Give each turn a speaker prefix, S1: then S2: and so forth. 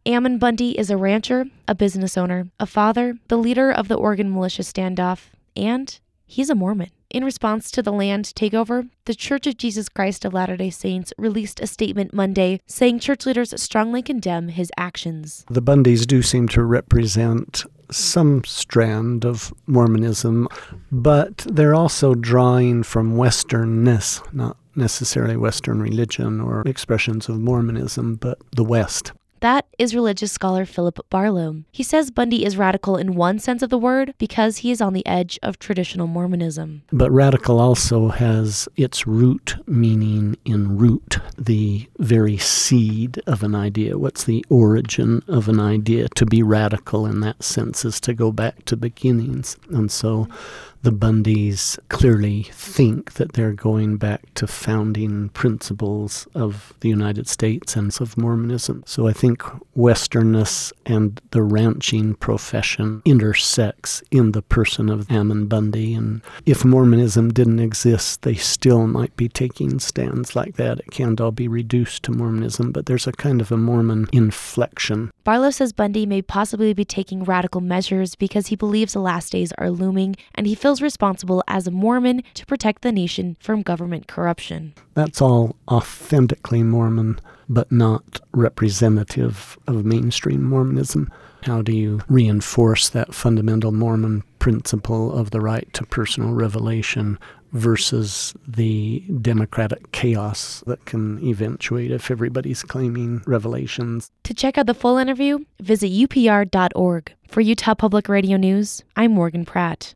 S1: Ammon Bundy is a rancher, a business owner, a father, the leader of the Oregon militia standoff, and he's a Mormon. In response to the land takeover, the Church of Jesus Christ of Latter-day Saints released a statement Monday saying church leaders strongly condemn his actions.
S2: The Bundys do seem to represent some strand of Mormonism, but they're also drawing from Westernness, not necessarily Western religion or expressions of Mormonism, but the West.
S1: That is religious scholar Philip Barlow. He says Bundy is radical in one sense of the word because he is on the edge of traditional Mormonism.
S2: But radical also has its root meaning in root, the very seed of an idea. What's the origin of an idea? To be radical in that sense is to go back to beginnings. And so the Bundys clearly think that they're going back to founding principles of the United States and of Mormonism. So I think Westernness and the ranching profession intersects in the person of Ammon Bundy. And if Mormonism didn't exist, they still might be taking stands like that. It can't all be reduced to Mormonism, but there's a kind of a Mormon inflection.
S1: Barlow says Bundy may possibly be taking radical measures because he believes the last days are looming, and he feels responsible as a Mormon to protect the nation from government corruption.
S2: That's all authentically Mormon, but not representative of mainstream Mormonism. How do you reinforce that fundamental Mormon principle of the right to personal revelation versus the democratic chaos that can eventuate if everybody's claiming revelations?
S1: To check out the full interview, visit upr.org. For Utah Public Radio News, I'm Morgan Pratt.